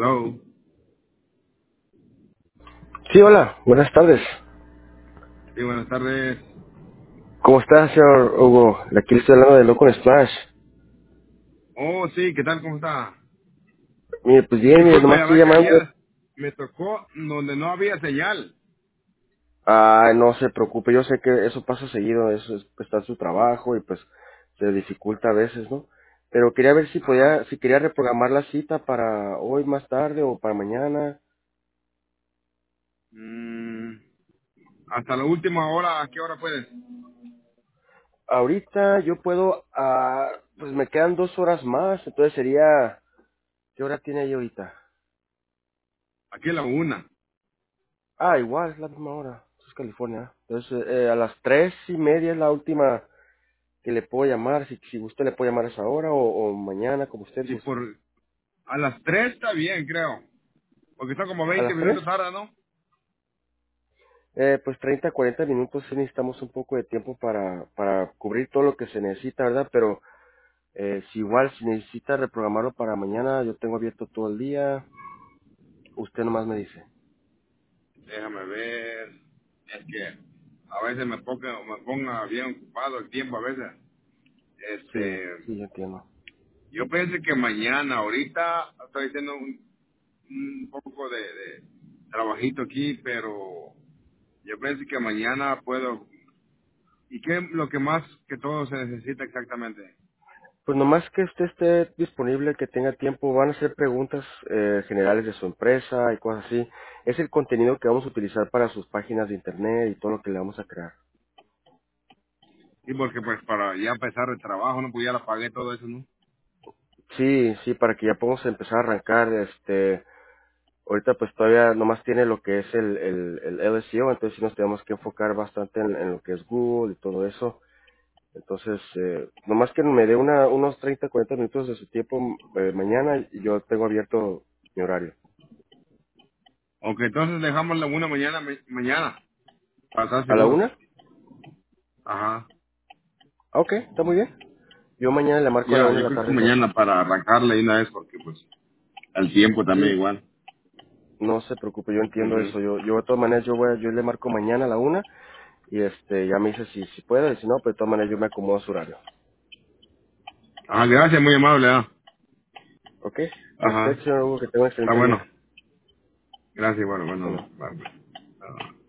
Hello. Sí, hola, buenas tardes. Sí, buenas tardes. ¿Cómo está, señor Hugo? Aquí le estoy hablando de Loco Splash. Oh, sí, ¿qué tal? ¿Cómo está? Mire, pues bien, mire, Disculpe, nomás la estoy verdad que llamando. ayer me tocó donde no había señal. Ah, no se preocupe, yo sé que eso pasa seguido, eso está en su trabajo y pues se dificulta a veces, ¿no? Pero quería ver Ajá. si quería reprogramar la cita para hoy más tarde o para mañana. Mm, hasta la última hora, ¿a qué hora puedes? Ahorita yo puedo, pues me quedan 2 horas más, entonces sería, ¿qué hora tiene ahí ahorita? Aquí a la una. Ah, igual, es la misma hora, es California. Entonces, a las 3:30 es la última que le puedo llamar, si usted le puede llamar a esa hora o mañana, como usted Sí, guste. a las 3 está bien, creo. Porque está como ¿A 20 las 3? minutos tarde, ¿no? Pues 30, 40 minutos sí necesitamos un poco de tiempo para cubrir todo lo que se necesita, ¿verdad? Pero si igual, si necesita reprogramarlo para mañana, yo tengo abierto todo el día, usted nomás me dice. Déjame ver. Es que a veces me ponga bien ocupado el tiempo, a veces. Sí, Este, sí, yo entiendo. yo pensé que mañana, ahorita estoy haciendo un poco de trabajito aquí, pero yo pienso que mañana puedo. ¿Y qué es lo que más que todo se necesita exactamente? Pues nomás que usted esté disponible, que tenga tiempo, van a ser preguntas generales de su empresa y cosas así. Es el contenido que vamos a utilizar para sus páginas de internet y todo lo que le vamos a crear. Y porque pues para ya empezar el trabajo, no, pues ya la pagué todo eso, ¿no? Sí, sí, para que ya podamos empezar a arrancar, ahorita pues todavía nomás tiene lo que es el LSEO, entonces sí nos tenemos que enfocar bastante en lo que es Google y todo eso. Entonces, nomás que me dé unos 30, 40 minutos de su tiempo mañana y yo tengo abierto mi horario. Aunque entonces dejamos la una mañana, mañana, para estar ¿A la seguros. 1? Ajá. Ah, ok, está muy bien. Yo mañana le marco a la Ya, 1 de yo la creo que tarde entonces. mañana para arrancarle de una vez, porque pues el tiempo también Sí, igual. no se preocupe, yo entiendo Ujú. eso. Yo de todas maneras yo le marco mañana a la 1 y ya me dice si puedo y si no, pues de todas maneras yo me acomodo a su horario. Ajá, gracias, muy amable. Ok, a usted, Ajá, señor Hugo, que tenga un está excelente bueno. día. Gracias, bueno, Bueno. bueno. Bye, bye.